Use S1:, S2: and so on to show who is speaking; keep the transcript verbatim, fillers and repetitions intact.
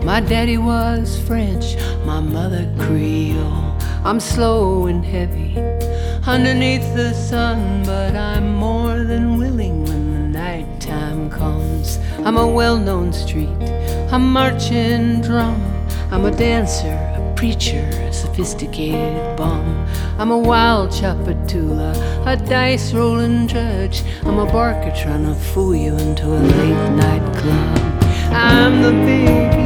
S1: My daddy was French, my mother Creole. I'm slow and heavy underneath the sun, but I'm more than willing when the nighttime comes. I'm a well-known street, a marching drum. I'm a dancer, a preacher, a sophisticated bum. I'm a wild chapatula, a dice-rolling judge. I'm a barker trying to fool you into a late-night club. I'm the big